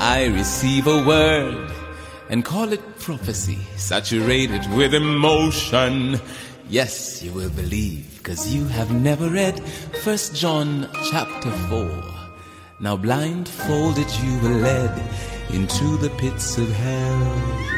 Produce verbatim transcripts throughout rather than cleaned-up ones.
I receive a word and call it prophecy, saturated with emotion. Yes, you will believe, cause you have never read First John chapter four. Now blindfolded you were led into the pits of hell.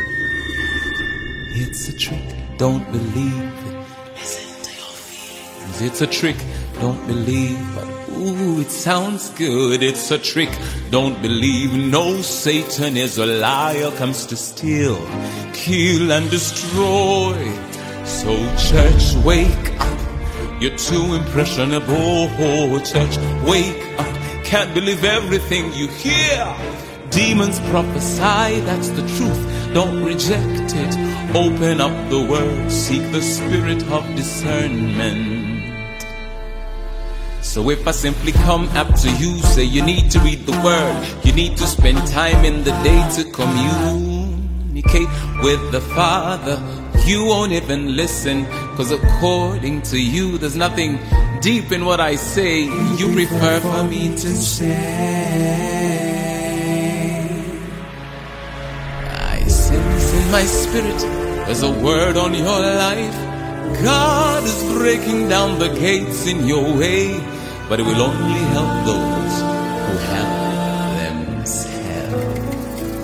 It's a trick, don't believe. Listen to your feelings. It's a trick, don't believe. But ooh, it sounds good. It's a trick, don't believe. No, Satan is a liar, comes to steal, kill and destroy. So church, wake up. You're too impressionable. Church, wake up. Can't believe everything you hear. Demons prophesy, that's the truth. Don't reject it. Open up the word. Seek the spirit of discernment. So if I simply come after you, say you need to read the word, you need to spend time in the day to communicate with the Father, you won't even listen, cause according to you there's nothing deep in what I say. You prefer for me to say, I sense in my spirit there's a word on your life. God is breaking down the gates in your way, but it will only help those who help themselves.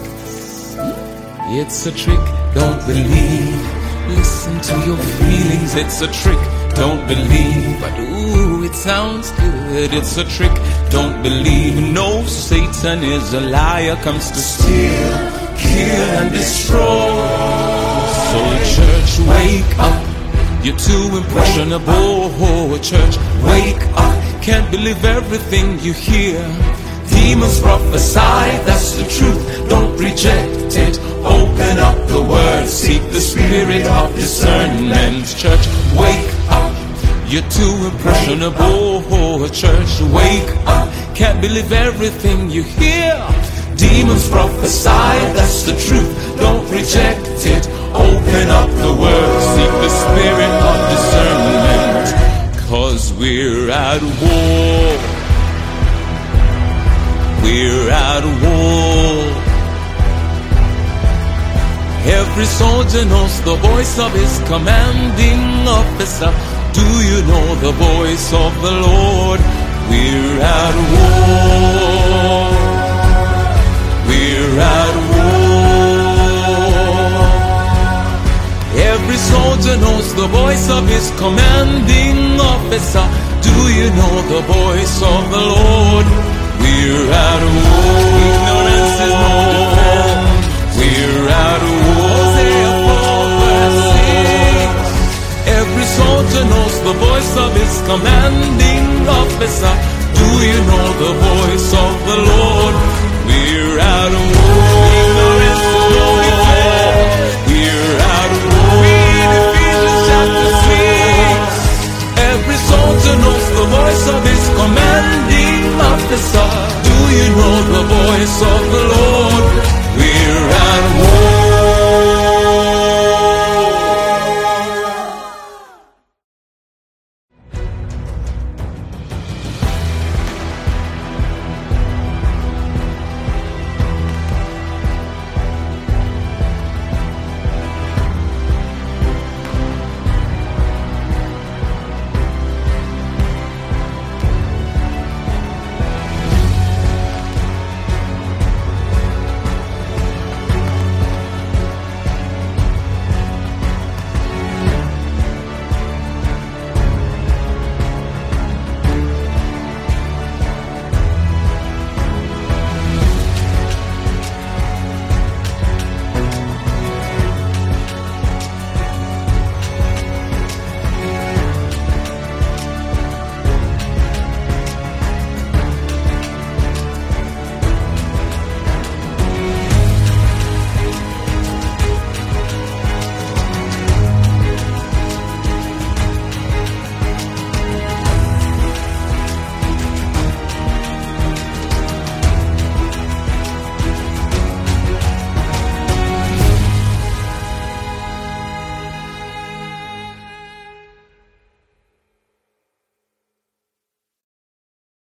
It's a trick, don't believe. Listen to your feelings. It's a trick, don't believe. But ooh, it sounds good. It's a trick, don't believe. No, Satan is a liar, comes to steal, kill and destroy. So church, wake up. You're too impressionable. Church, wake up. Can't believe everything you hear. Demons prophesy, that's the truth. Don't reject it. Open up the word. Seek the spirit of discernment. Church, wake up. You're too impressionable. Church, wake up. Can't believe everything you hear. Demons prophesy, that's the truth. Don't reject it. Open up the word. Seek the spirit of discernment. Cause we're at war. We're at war. Every soldier knows the voice of his commanding officer. Do you know the voice of the Lord? We're at war. We're at war. Every soldier knows the voice of his commanding officer. Do you know the voice of the Lord? We're at war. Ignorance is no defense. We're at war. Every soldier knows the voice of his commanding officer. Do you know the voice of the Lord? We're at war. Ignorance is no defense. We're at war. Read Ephesians chapter six. Every soldier knows the voice of his